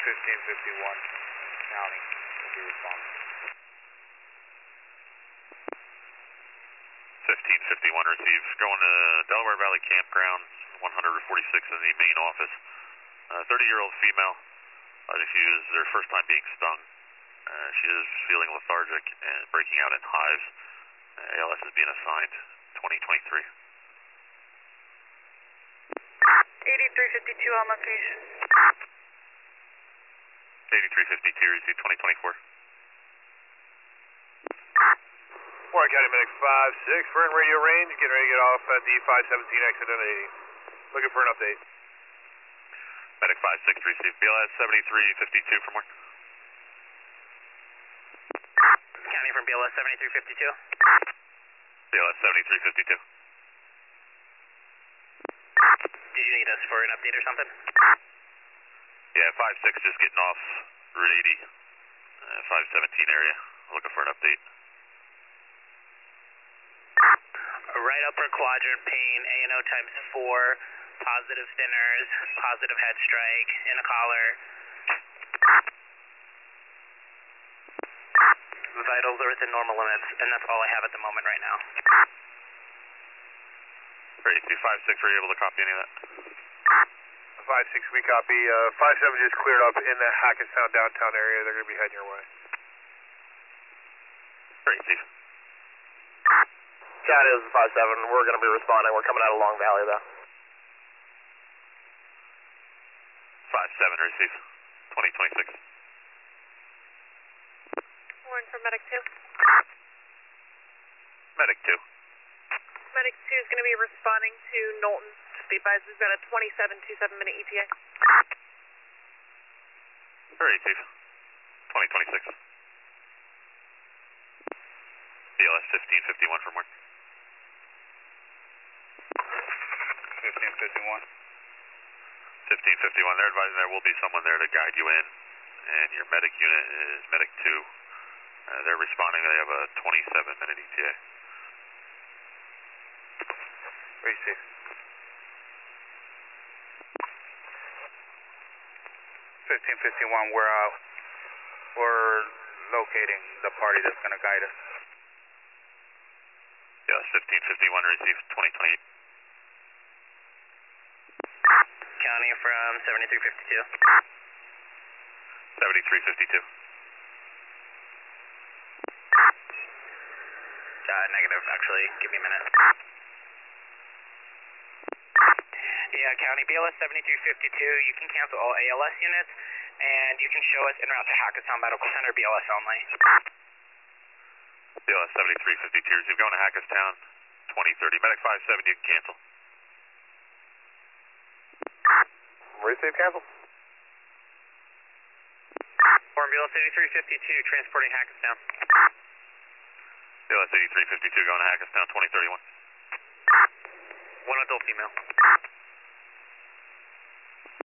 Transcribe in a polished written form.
1551 County will be responding. 1551 received. Going to Delaware Valley Campground, 146 in the main office. 30-year-old female. I think she is her first time being stung. She is feeling lethargic and breaking out in hives. ALS is being assigned 2023. 8352 on location. 8352 received 2024. Warren County Medic 5-6, we're in radio range, getting ready to get off at the 517 exit on 80. Looking for an update. Medic 5-6 received BLS 7352 from where? County from BLS 7352. BLS 7352. Did you need us for an update or something? Yeah, 5-6 just getting off Route 80, 517 area. Looking for an update. Right upper quadrant pain, ANO times 4, positive thinners, positive head strike, in a collar. Vitals are within normal limits, and that's all I have at the moment right now. Great, 256, were you able to copy any of that? 5-6, we copy. 5-7 just cleared up in the Hackettstown downtown area. They're going to be heading your way. Great, Steve. County, this is 5-7. We're going to be responding. We're coming out of Long Valley, though. 5-7 received 2026. Warren from Medic 2. Medic 2. Medic 2 is going to be responding to Knowlton. Just be advised, we've got a 27-27-minute ETA. Great, Steve. 2026. BLS 1551 from where? 1551. 1551. They're advising there will be someone there to guide you in, and your medic unit is Medic 2. They're responding. They have a 27-minute ETA. Receive. 1551, we're locating the party that's going to guide us. Yes, 1551 received 2028. County from 7352. 7352. Negative, actually. Give me a minute. Yeah, County, BLS 7352, you can cancel all ALS units, and you can show us en route to Hackettstown Medical Center, BLS only. BLS 7352 received going to Hackettstown 2030. Medic 5-7, you can cancel. Receive, cancel. Warren, BLS 8352, transporting Hackettstown. BLS 8352 going to Hackettstown 2031. One adult female.